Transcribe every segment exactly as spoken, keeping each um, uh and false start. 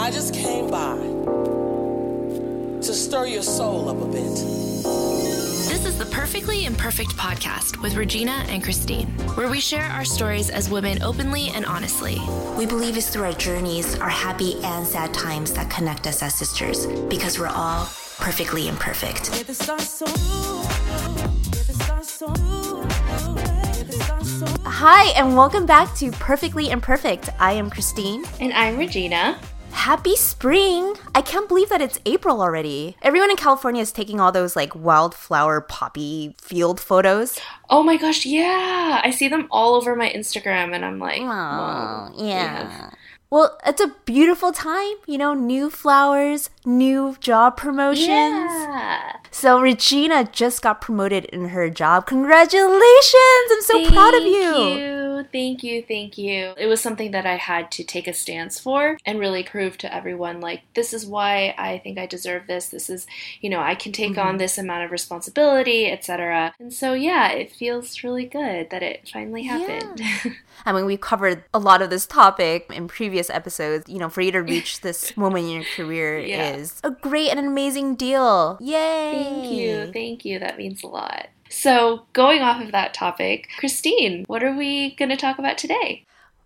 I just came by to stir your soul up a bit. This is the Perfectly Imperfect podcast with Regina and Christine, where we share our stories as women openly and honestly. We believe it's through our journeys, our happy and sad times that connect us as sisters, because we're all perfectly imperfect. Hi, and welcome back to Perfectly Imperfect. I am Christine. And I'm Regina. Happy spring! I can't believe that it's April already. Everyone in California is taking all those like wildflower poppy field photos. Oh my gosh, yeah! I see them all over my Instagram and I'm like, oh, yeah. yeah. Well, it's a beautiful time, you know, new flowers, new job promotions. Yeah. So Regina just got promoted in her job. Congratulations! I'm so thank proud of you. you. Thank you, thank you. It was something that I had to take a stance for and really prove to everyone, like, this is why I think I deserve this. This is, you know, I can take mm-hmm. on this amount of responsibility, et cetera. And so, yeah, it feels really good that it finally happened. Yeah. I mean, we've covered a lot of this topic in previous episodes. You know, for you to reach this moment in your career yeah. is a great and amazing deal. Yay! Thank you. Thank you. That means a lot. So, going off of that topic, Christine, what are we going to talk about today?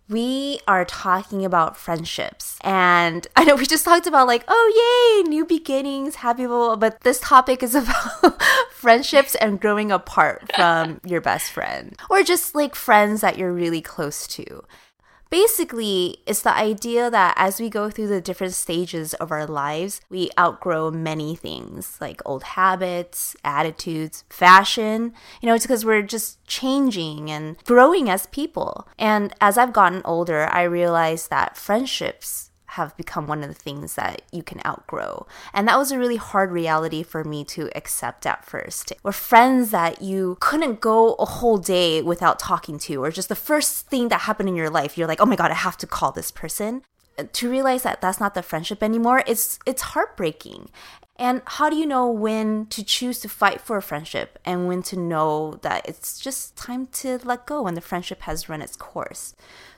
We are talking about friendships. And I know we just talked about like, oh, yay, new beginnings, happy people. But this topic is about friendships and growing apart from your best friend. Or just like friends that you're really close to. Basically, it's the idea that as we go through the different stages of our lives, we outgrow many things like old habits, attitudes, fashion. You know, it's because we're just changing and growing as people. And as I've gotten older, I realized that friendships have become one of the things that you can outgrow. And that was a really hard reality for me to accept at first. Or friends that you couldn't go a whole day without talking to, or just the first thing that happened in your life, you're like, oh my God, I have to call this person. To realize that that's not the friendship anymore, it's it's heartbreaking. And how do you know when to choose to fight for a friendship and when to know that it's just time to let go when the friendship has run its course?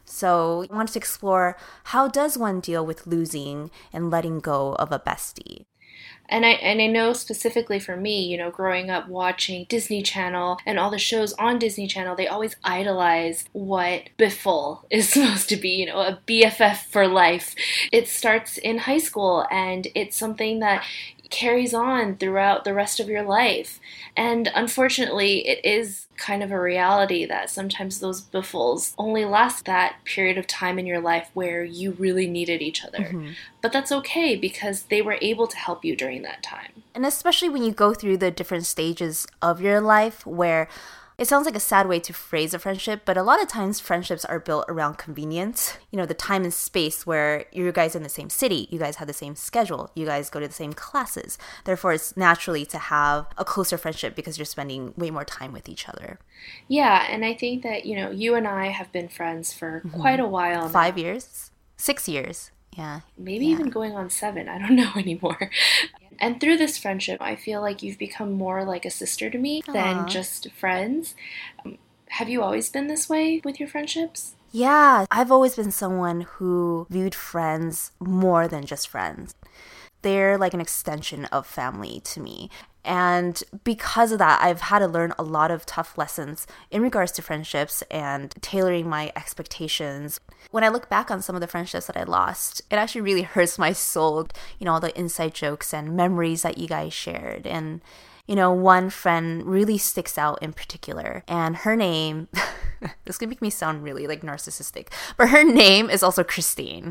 So I wanted to explore, how does one deal with losing and letting go of a bestie? And I and I know specifically for me, you know, growing up watching Disney Channel and all the shows on Disney Channel, they always idolize what Biffle is supposed to be, you know, a B F F for life. It starts in high school and it's something that carries on throughout the rest of your life. And unfortunately, it is kind of a reality that sometimes those biffles only last that period of time in your life where you really needed each other. Mm-hmm. But that's okay because they were able to help you during that time. And especially when you go through the different stages of your life where it sounds like a sad way to phrase a friendship, but a lot of times friendships are built around convenience. You know, the time and space where you guys are in the same city, you guys have the same schedule, you guys go to the same classes. Therefore, it's naturally to have a closer friendship because you're spending way more time with each other. Yeah, and I think that, you know, you and I have been friends for mm-hmm. quite a while now. Five years? Six years. Yeah. Maybe yeah. even going on seven. I don't know anymore. And through this friendship, I feel like you've become more like a sister to me Aww. Than just friends. Um, have you always been this way with your friendships? Yeah, I've always been someone who viewed friends more than just friends. They're like an extension of family to me. And because of that, I've had to learn a lot of tough lessons in regards to friendships and tailoring my expectations. When I look back on some of the friendships that I lost, it actually really hurts my soul. You know, all the inside jokes and memories that you guys shared. And, you know, one friend really sticks out in particular. And her name, this is going to make me sound really like narcissistic, but her name is also Christine.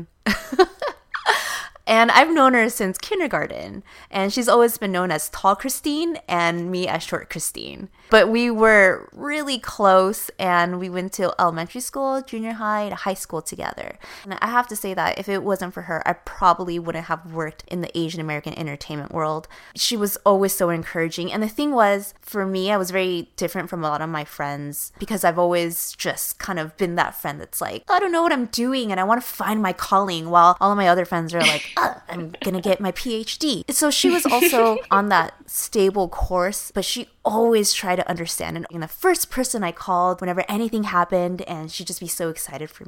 And I've known her since kindergarten, and she's always been known as Tall Christine and me as Short Christine. But we were really close, and we went to elementary school, junior high, and high school together. And I have to say that if it wasn't for her, I probably wouldn't have worked in the Asian American entertainment world. She was always so encouraging. And the thing was, for me, I was very different from a lot of my friends because I've always just kind of been that friend that's like, I don't know what I'm doing, and I want to find my calling, while all of my other friends are like, Uh, I'm gonna get my P H D. So she was also on that stable course, but she always tried to understand. And the first person I called whenever anything happened, and she'd just be so excited for me.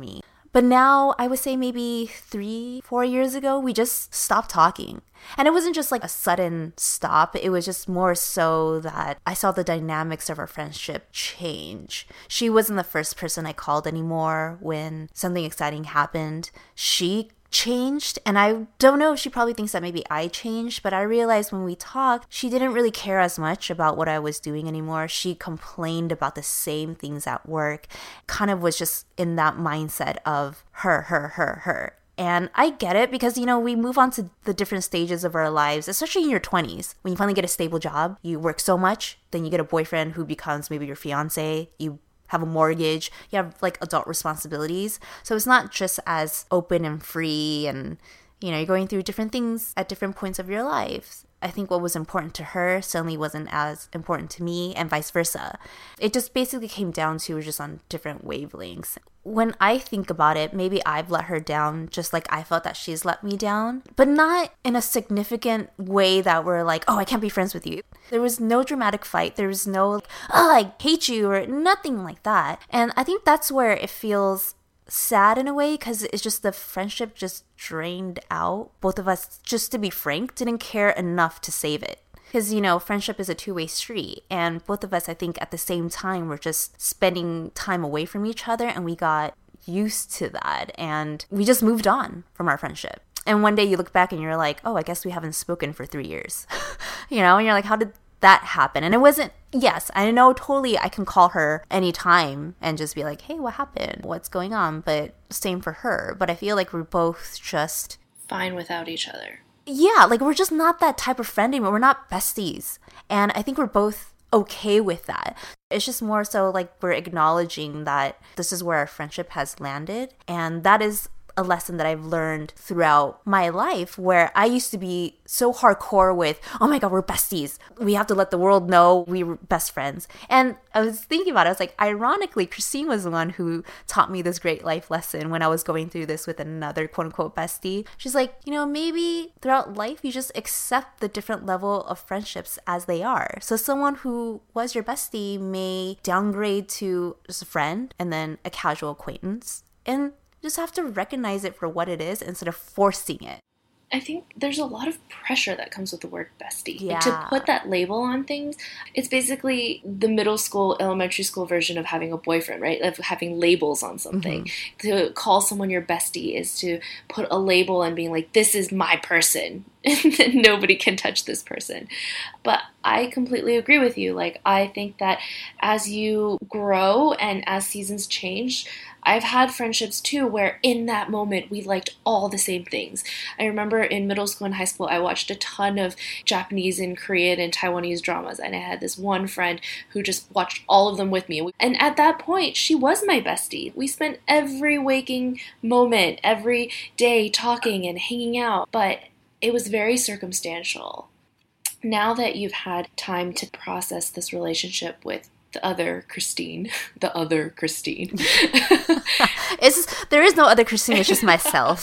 But now, I would say maybe three, four years ago, we just stopped talking. And it wasn't just like a sudden stop. It was just more so that I saw the dynamics of our friendship change. She wasn't the first person I called anymore when something exciting happened. She changed, and I don't know if she probably thinks that maybe I changed, but I realized when we talked, she didn't really care as much about what I was doing anymore. She complained about the same things at work, kind of was just in that mindset of her, her, her, her. And I get it because, you know, we move on to the different stages of our lives, especially in your twenties. When you finally get a stable job, you work so much, then you get a boyfriend who becomes maybe your fiance, you have a mortgage, you have like adult responsibilities. So it's not just as open and free, and, you know, you're going through different things at different points of your life. I think what was important to her suddenly wasn't as important to me, and vice versa. It just basically came down to we're just on different wavelengths. When I think about it, maybe I've let her down just like I felt that she's let me down, but not in a significant way that we're like, oh, I can't be friends with you. There was no dramatic fight. There was no, like, oh, I hate you, or nothing like that. And I think that's where it feels sad in a way, because it's just the friendship just drained out. Both of us, just to be frank, didn't care enough to save it. Because, you know, friendship is a two-way street. And both of us, I think, at the same time, were just spending time away from each other. And we got used to that. And we just moved on from our friendship. And one day you look back and you're like, oh, I guess we haven't spoken for three years. You know, and you're like, how did that happen? And it wasn't, yes, I know totally I can call her anytime and just be like, hey, what happened? What's going on? But same for her. But I feel like we're both just fine without each other. Yeah, like we're just not that type of friend anymore. We're not besties. And I think we're both okay with that. It's just more so like we're acknowledging that this is where our friendship has landed. And that is a lesson that I've learned throughout my life, where I used to be so hardcore with, oh my God, we're besties. We have to let the world know we were best friends. And I was thinking about it. I was like, ironically, Christine was the one who taught me this great life lesson when I was going through this with another quote unquote bestie. She's like, you know, maybe throughout life, you just accept the different level of friendships as they are. So someone who was your bestie may downgrade to just a friend and then a casual acquaintance. And just have to recognize it for what it is instead of forcing it. I think there's a lot of pressure that comes with the word bestie. Yeah. Like, to put that label on things, it's basically the middle school, elementary school version of having a boyfriend, right? Of having labels on something. Mm-hmm. To call someone your bestie is to put a label and being like, this is my person. And then nobody can touch this person. But I completely agree with you. Like, I think that as you grow and as seasons change, I've had friendships too where in that moment we liked all the same things. I remember in middle school and high school I watched a ton of Japanese and Korean and Taiwanese dramas, and I had this one friend who just watched all of them with me. And at that point, she was my bestie. We spent every waking moment, every day talking and hanging out, but it was very circumstantial. Now that you've had time to process this relationship with the other Christine, the other Christine. it's, there is no other Christine, it's just myself.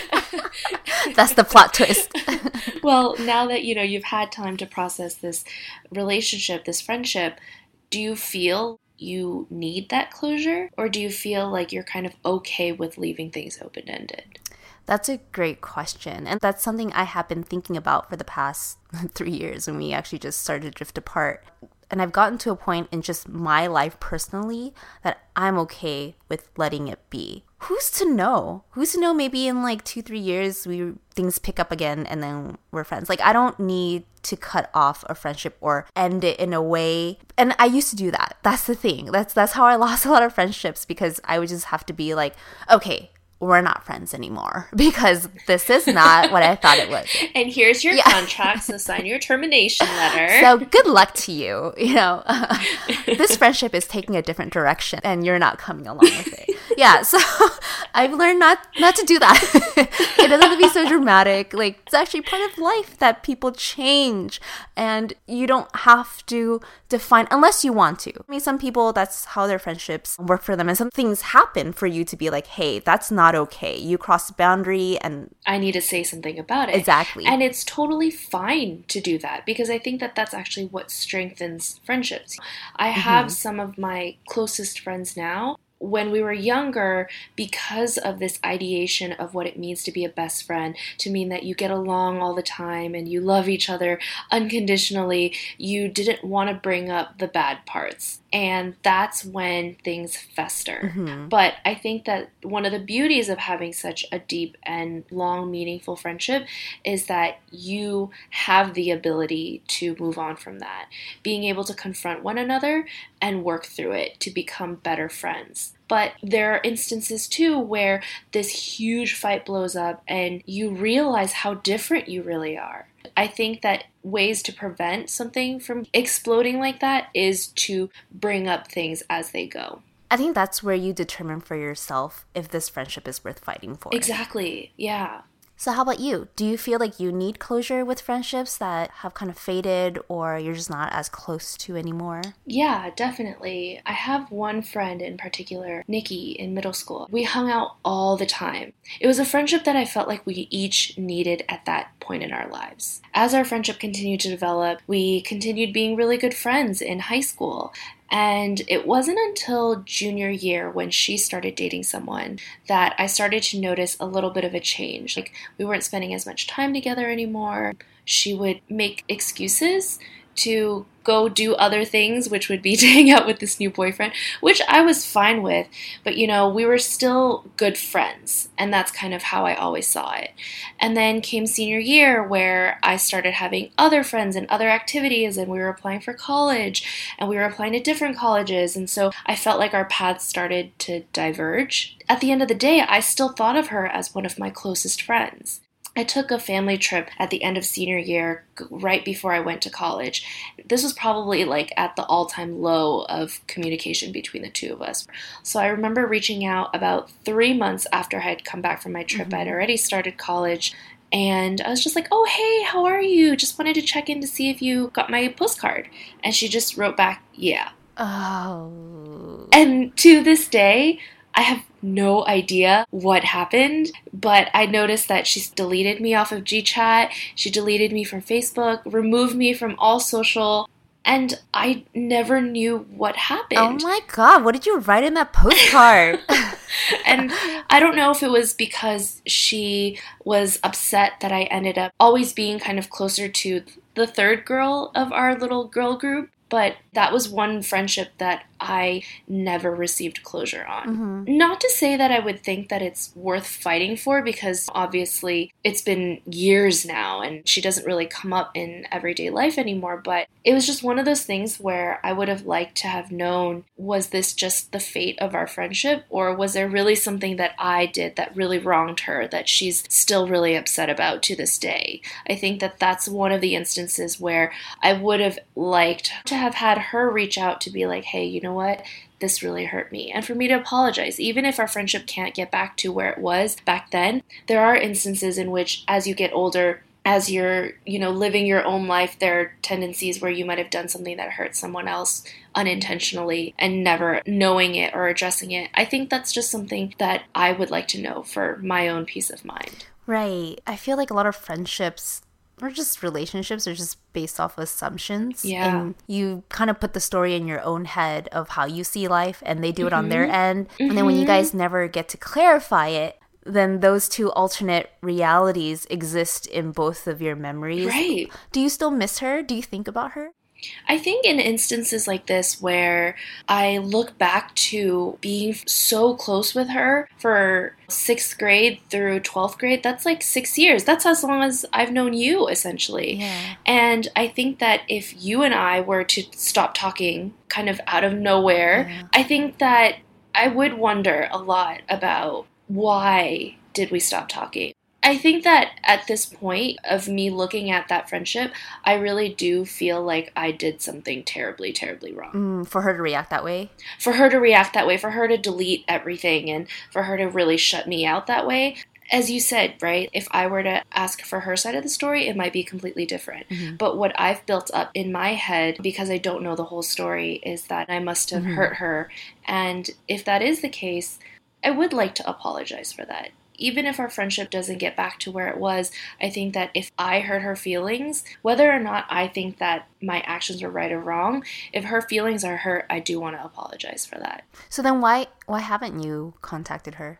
That's the plot twist. Well, now that, you know, you've had time to process this relationship, this friendship, do you feel you need that closure? Or do you feel like you're kind of okay with leaving things open-ended? That's a great question. And that's something I have been thinking about for the past three years when we actually just started to drift apart. And I've gotten to a point in just my life personally that I'm okay with letting it be. Who's to know? Who's to know maybe in like two, three years we things pick up again and then we're friends. Like, I don't need to cut off a friendship or end it in a way. And I used to do that. That's the thing. That's that's how I lost a lot of friendships, because I would just have to be like, okay, we're not friends anymore because this is not what I thought it was. And here's your yeah. contract, so sign your termination letter. So good luck to you. You know, uh, this friendship is taking a different direction and you're not coming along with it. Yeah, so I've learned not not to do that. It doesn't have to be so dramatic. Like, it's actually part of life that people change, and you don't have to define unless you want to. I mean, some people, that's how their friendships work for them, and some things happen for you to be like, hey, that's not okay. You crossed the boundary and I need to say something about it. Exactly. And it's totally fine to do that, because I think that that's actually what strengthens friendships. I have mm-hmm. some of my closest friends now. when we were younger, because of this ideation of what it means to be a best friend, to mean that you get along all the time and you love each other unconditionally, you didn't want to bring up the bad parts. And that's when things fester. Mm-hmm. But I think that one of the beauties of having such a deep and long, meaningful friendship is that you have the ability to move on from that, being able to confront one another and work through it to become better friends. But there are instances too where this huge fight blows up and you realize how different you really are. I think that ways to prevent something from exploding like that is to bring up things as they go. I think that's where you determine for yourself if this friendship is worth fighting for. Exactly, yeah. So how about you? Do you feel like you need closure with friendships that have kind of faded or you're just not as close to anymore? Yeah, definitely. I have one friend in particular, Nikki, in middle school. We hung out all the time. It was a friendship that I felt like we each needed at that point in our lives. As our friendship continued to develop, we continued being really good friends in high school. And it wasn't until junior year when she started dating someone that I started to notice a little bit of a change. Like, we weren't spending as much time together anymore. She would make excuses to go do other things, which would be to hang out with this new boyfriend, which I was fine with. But, you know, we were still good friends, and that's kind of how I always saw it. And then came senior year where I started having other friends and other activities, and we were applying for college, and we were applying to different colleges, and so I felt like our paths started to diverge. At the end of the day, I still thought of her as one of my closest friends. I took a family trip at the end of senior year, right before I went to college. This was probably like at the all-time low of communication between the two of us. So I remember reaching out about three months after I had come back from my trip. Mm-hmm. I'd already started college, and I was just like, oh, hey, how are you? Just wanted to check in to see if you got my postcard. And she just wrote back, yeah. Oh. And to this day, I have no idea what happened, but I noticed that she deleted me off of GChat, she deleted me from Facebook, removed me from all social, and I never knew what happened. Oh my god, what did you write in that postcard? And I don't know if it was because she was upset that I ended up always being kind of closer to the third girl of our little girl group, but that was one friendship that I never received closure on. Mm-hmm. Not to say that I would think that it's worth fighting for, because obviously it's been years now and she doesn't really come up in everyday life anymore, but it was just one of those things where I would have liked to have known, was this just the fate of our friendship, or was there really something that I did that really wronged her that she's still really upset about to this day? I think that that's one of the instances where I would have liked to have had her reach out to be like, hey, you know what? This really hurt me. And for me to apologize, even if our friendship can't get back to where it was back then, there are instances in which as you get older, as you're, you know, living your own life, there are tendencies where you might have done something that hurt someone else unintentionally and never knowing it or addressing it. I think that's just something that I would like to know for my own peace of mind. Right. I feel like a lot of friendships or just relationships are just based off assumptions. Yeah. And you kind of put the story in your own head of how you see life, and they do it mm-hmm. on their end. Mm-hmm. And then when you guys never get to clarify it, then those two alternate realities exist in both of your memories. Right. Do you still miss her? Do you think about her? I think in instances like this where I look back to being so close with her for sixth grade through twelfth grade, that's like six years. That's as long as I've known you, essentially. Yeah. And I think that if you and I were to stop talking kind of out of nowhere, yeah. I think that I would wonder a lot about why did we stop talking. I think that at this point of me looking at that friendship, I really do feel like I did something terribly, terribly wrong. Mm, for her to react that way? For her to react that way, for her to delete everything, and for her to really shut me out that way. As you said, right, if I were to ask for her side of the story, it might be completely different. Mm-hmm. But what I've built up in my head, because I don't know the whole story, is that I must have mm-hmm. hurt her. And if that is the case, I would like to apologize for that. even if our friendship doesn't get back to where it was, I think that if I hurt her feelings, whether or not I think that my actions were right or wrong, if her feelings are hurt, I do want to apologize for that. So then why why haven't you contacted her?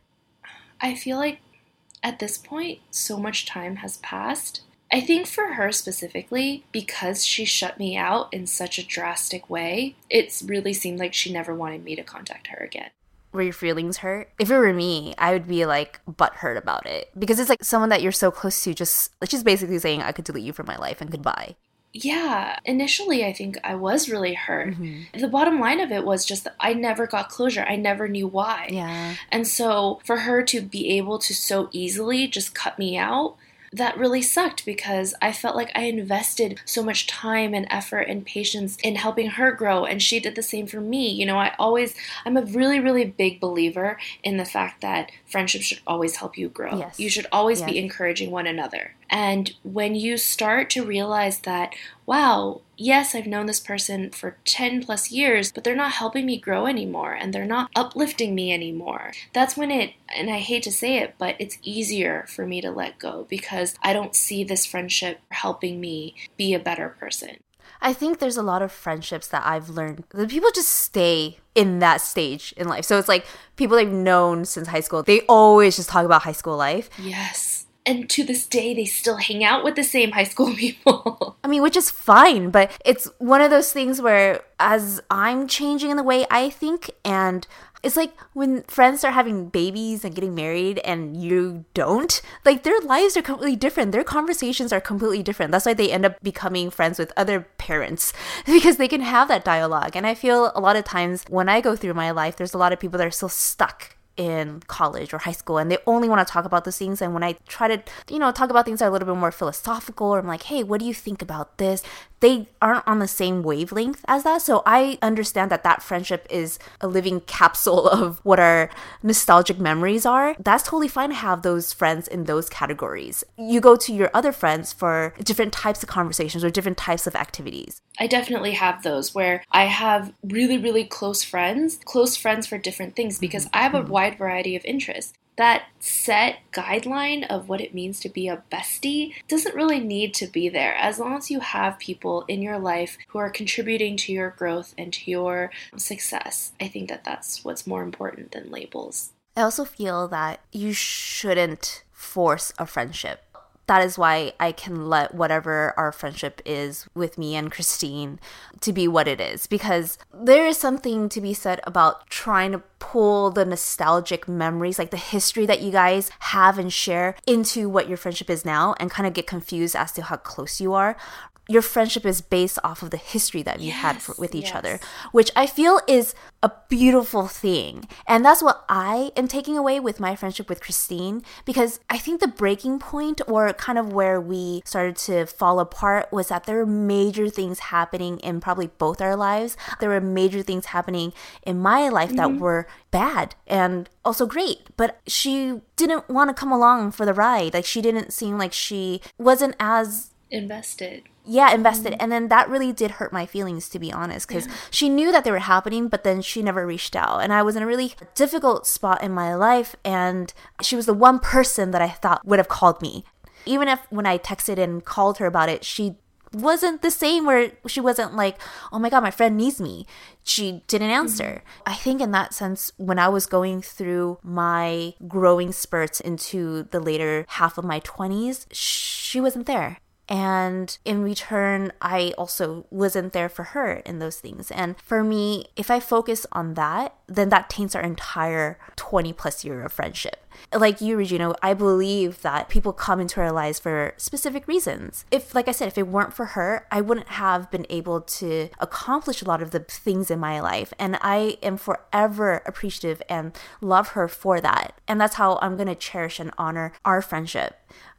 I feel like at this point, so much time has passed. I think for her specifically, because she shut me out in such a drastic way, it's really seemed like she never wanted me to contact her again. Were your feelings hurt? If it were me, I would be like butthurt about it. Because it's like someone that you're so close to, just like she's basically saying, I could delete you from my life and goodbye. Yeah, initially I think I was really hurt. Mm-hmm. The bottom line of it was just that I never got closure. I never knew why. Yeah. And so for her to be able to so easily just cut me out, that really sucked because I felt like I invested so much time and effort and patience in helping her grow, and she did the same for me. You know, I always, I'm a really, really big believer in the fact that friendship should always help you grow. Yes. You should always yes. be encouraging one another. And when you start to realize that, wow, yes, I've known this person for ten plus years, but they're not helping me grow anymore and they're not uplifting me anymore. That's when it, and I hate to say it, but it's easier for me to let go because I don't see this friendship helping me be a better person. I think there's a lot of friendships that I've learned that people just stay in that stage in life. So it's like people they've known since high school. They always just talk about high school life. Yes. And to this day, they still hang out with the same high school people. I mean, which is fine, but it's one of those things where as I'm changing in the way I think, and it's like when friends start having babies and getting married and you don't, like their lives are completely different. Their conversations are completely different. That's why they end up becoming friends with other parents because they can have that dialogue. And I feel a lot of times when I go through my life, there's a lot of people that are still stuck in college or high school and they only want to talk about those things. And when I try to, you know, talk about things that are a little bit more philosophical, or I'm like, hey, what do you think about this? They aren't on the same wavelength as that. So I understand that that friendship is a living capsule of what our nostalgic memories are. That's totally fine to have those friends in those categories. You go to your other friends for different types of conversations or different types of activities. I definitely have those where I have really, really close friends, close friends for different things because mm-hmm. I have a wide variety of interests. That set guideline of what it means to be a bestie doesn't really need to be there. As long as you have people in your life who are contributing to your growth and to your success, I think that that's what's more important than labels. I also feel that you shouldn't force a friendship. That is why I can let whatever our friendship is with me and Christine to be what it is. Because there is something to be said about trying to pull the nostalgic memories, like the history that you guys have and share, into what your friendship is now and kind of get confused as to how close you are. Your friendship is based off of the history that you yes, had for, with each yes. other, which I feel is a beautiful thing. And that's what I am taking away with my friendship with Christine, because I think the breaking point, or kind of where we started to fall apart, was that there were major things happening in probably both our lives. There were major things happening in my life mm-hmm. that were bad and also great, but she didn't want to come along for the ride. Like, she didn't seem like she wasn't as invested. Yeah, invested. Mm-hmm. And then that really did hurt my feelings, to be honest, because yeah. she knew that they were happening, but then she never reached out. And I was in a really difficult spot in my life, and she was the one person that I thought would have called me. Even if when I texted and called her about it, she wasn't the same, where she wasn't like, oh my God, my friend needs me. She didn't answer. Mm-hmm. I think in that sense, when I was going through my growing spurts into the later half of my twenties, she wasn't there. And in return, I also wasn't there for her in those things. And for me, if I focus on that, then that taints our entire twenty plus year of friendship. Like you, Regina, I believe that people come into our lives for specific reasons. If, like I said, if it weren't for her, I wouldn't have been able to accomplish a lot of the things in my life. And I am forever appreciative and love her for that. And that's how I'm going to cherish and honor our friendship.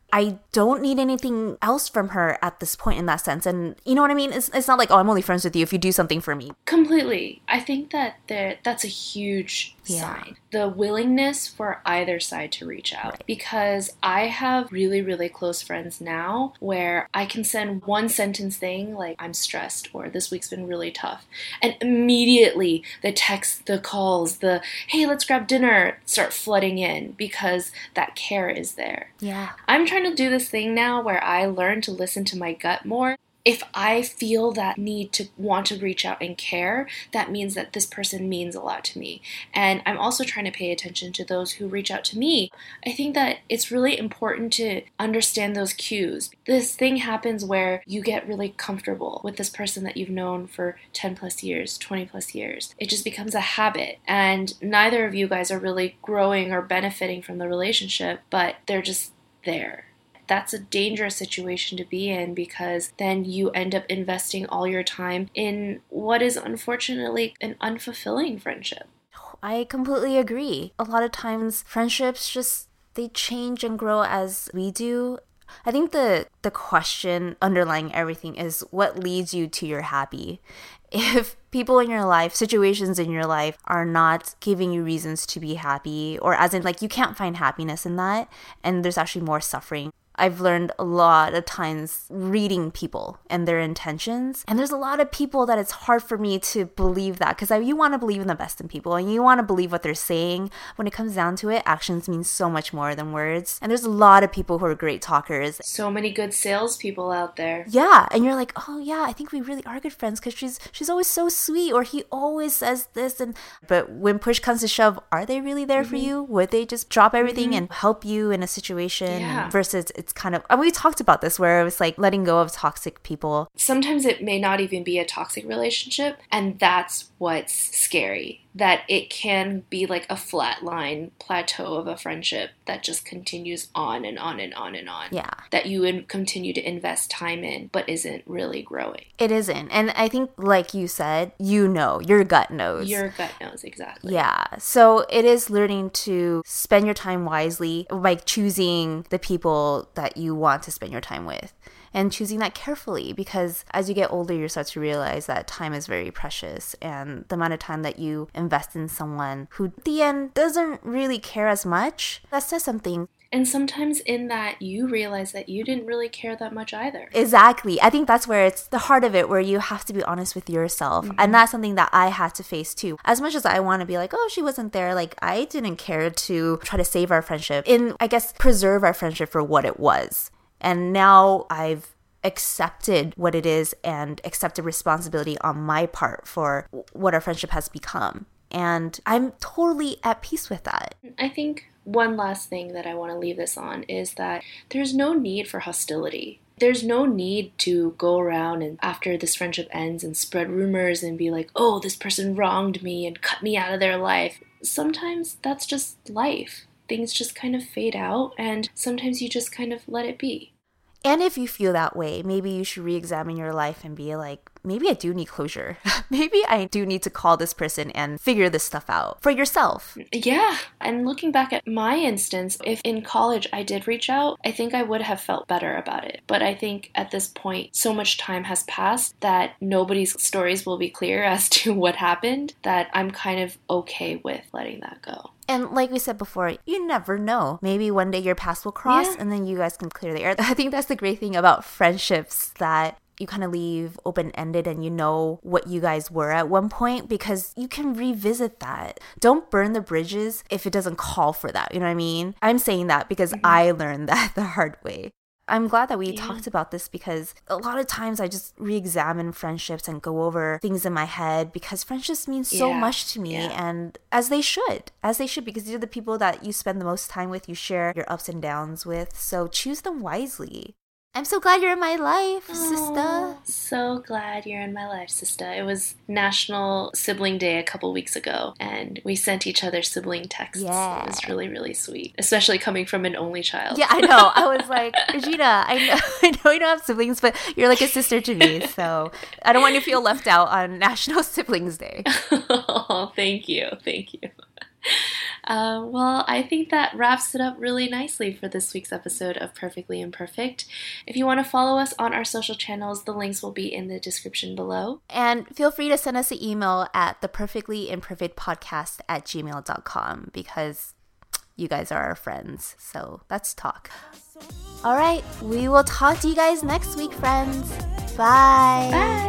I don't need anything else from her at this point in that sense. And you know what I mean? It's, it's not like, oh, I'm only friends with you if you do something for me. Completely. I think that there, that's a huge Yeah. sign. The willingness for either side to reach out. Right. Because I have really, really close friends now where I can send one sentence thing like, I'm stressed, or this week's been really tough. And immediately the texts, the calls, the, hey, let's grab dinner, start flooding in because that care is there. Yeah. I'm trying to do this thing now where I learn to listen to my gut more. If I feel that need to want to reach out and care, that means that this person means a lot to me. And I'm also trying to pay attention to those who reach out to me. I think that it's really important to understand those cues. This thing happens where you get really comfortable with this person that you've known for ten plus years, twenty plus years. It just becomes a habit. And neither of you guys are really growing or benefiting from the relationship, but they're just there. That's a dangerous situation to be in because then you end up investing all your time in what is unfortunately an unfulfilling friendship. I completely agree. A lot of times friendships just, they change and grow as we do. I think the the question underlying everything is what leads you to your happy. If people in your life, situations in your life are not giving you reasons to be happy, or as in like you can't find happiness in that and there's actually more suffering, I've learned a lot of times reading people and their intentions. And there's a lot of people that it's hard for me to believe that because you want to believe in the best in people and you want to believe what they're saying. When it comes down to it, actions mean so much more than words. And there's a lot of people who are great talkers. So many good salespeople out there. Yeah. And you're like, oh yeah, I think we really are good friends because she's she's always so sweet, or he always says this. And but when push comes to shove, are they really there mm-hmm. for you? Would they just drop everything mm-hmm. and help you in a situation yeah. versus it's kind of, and we talked about this where it was like letting go of toxic people. Sometimes it may not even be a toxic relationship, and that's what's scary. That it can be like a flat line plateau of a friendship that just continues on and on and on and on. Yeah. That you in- continue to invest time in, but isn't really growing. It isn't. And I think, like you said, you know, your gut knows. Your gut knows, exactly. Yeah. So it is learning to spend your time wisely by choosing the people that you want to spend your time with. And choosing that carefully, because as you get older, you start to realize that time is very precious, and the amount of time that you invest in someone who at the end doesn't really care as much, that says something. And sometimes in that, you realize that you didn't really care that much either. Exactly. I think that's where it's the heart of it, where you have to be honest with yourself. Mm-hmm. And that's something that I had to face too. As much as I want to be like, oh, she wasn't there, like I didn't care to try to save our friendship and I guess preserve our friendship for what it was. And now I've accepted what it is and accepted responsibility on my part for what our friendship has become. And I'm totally at peace with that. I think one last thing that I want to leave this on is that there's no need for hostility. There's no need to go around and after this friendship ends and spread rumors and be like, oh, this person wronged me and cut me out of their life. Sometimes that's just life. Things just kind of fade out, and sometimes you just kind of let it be. And if you feel that way, maybe you should re-examine your life and be like, maybe I do need closure. Maybe I do need to call this person and figure this stuff out for yourself. Yeah. And looking back at my instance, if in college I did reach out, I think I would have felt better about it. But I think at this point, so much time has passed that nobody's stories will be clear as to what happened, that I'm kind of okay with letting that go. And like we said before, you never know. Maybe one day your paths will cross yeah. and then you guys can clear the air. I think that's the great thing about friendships, that you kind of leave open-ended and you know what you guys were at one point because you can revisit that. Don't burn the bridges if it doesn't call for that. You know what I mean? I'm saying that because mm-hmm. I learned that the hard way. I'm glad that we yeah. talked about this because a lot of times I just re-examine friendships and go over things in my head because friendships mean so yeah. much to me yeah. and as they should, as they should because these are the people that you spend the most time with, you share your ups and downs with, so choose them wisely. I'm so glad you're in my life, Aww, sister. So glad you're in my life, sister. It was National Sibling Day a couple weeks ago, and we sent each other sibling texts. Yeah. It was really, really sweet, especially coming from an only child. Yeah, I know. I was like, Regina, I know, I know you don't have siblings, but you're like a sister to me, so I don't want you to feel left out on National Siblings Day. Oh, thank you. Thank you. Uh, well, I think that wraps it up really nicely for this week's episode of Perfectly Imperfect. If you want to follow us on our social channels, the links will be in the description below. And feel free to send us an email at the perfectly imperfect podcast at gmail dot com because you guys are our friends. So let's talk. All right, we will talk to you guys next week, friends. Bye. Bye.